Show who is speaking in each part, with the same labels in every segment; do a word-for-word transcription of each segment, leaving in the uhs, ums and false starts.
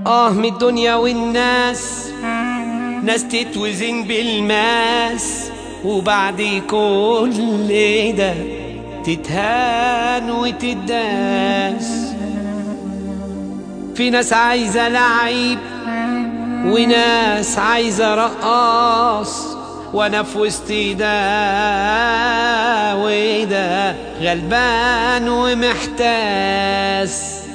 Speaker 1: آه من الدنيا والناس، ناس تتوزن بالماس، وبعد كل ده تتهان وتداس. في ناس عايزة لعيب وناس عايزة رقاص، وانا في وسط ده وده غلبان ومحتاس.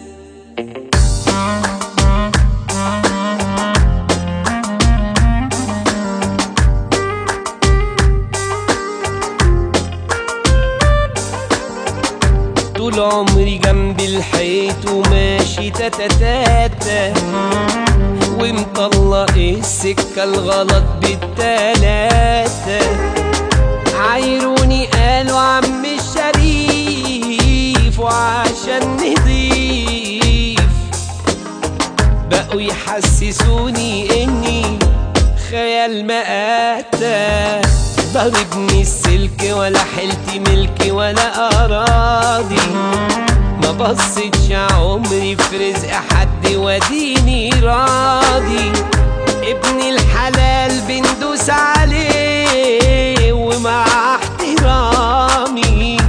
Speaker 1: طول عمري جنب الحيط وماشي تاتا ومطلق السكة الغلط بالتلاتة. عايروني قالوا عم الشريف وعشان نضيف بقوا يحسسوني اني خيال مآتة. ضربني السلك ولا حلت ملكي ولا أراضي، ما بصيتش عمري في رزق حد وديني راضي. ابن الحلال بندوس عليه ومع احترامي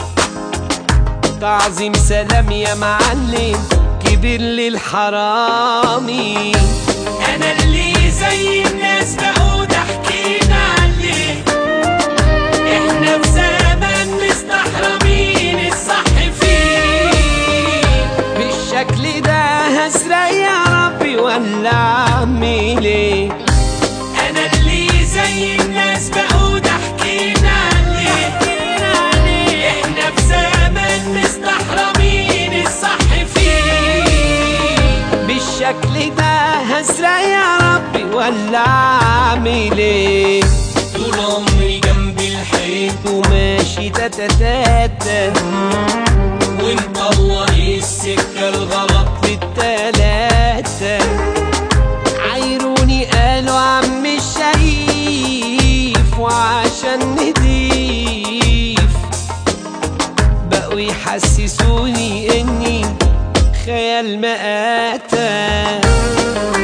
Speaker 1: تعظيم سلام يا معلم كبير للحرامي.
Speaker 2: أنا اللي زي الناس بقوا ضحكينا عليه، احنا في زمن مستحرمين الصح فيه.
Speaker 1: بالشكل ده هسرق يا ربي ولا اعمل ايه؟
Speaker 2: أنا اللي زي الناس بقوا ضحكينا عليه، احنا في زمن مستحرمين الصح فيه.
Speaker 1: بالشكل ده هسرق يا ربي ولا اعمل ايه؟
Speaker 2: طول عمري جنب الحيط
Speaker 1: وماشي تاتا
Speaker 2: ومطلق السكة الغلط
Speaker 1: بالتلاتة. عايروني قالوا عم الشريف وعشان نضيف بقوا يحسسوني اني خيال مآتة.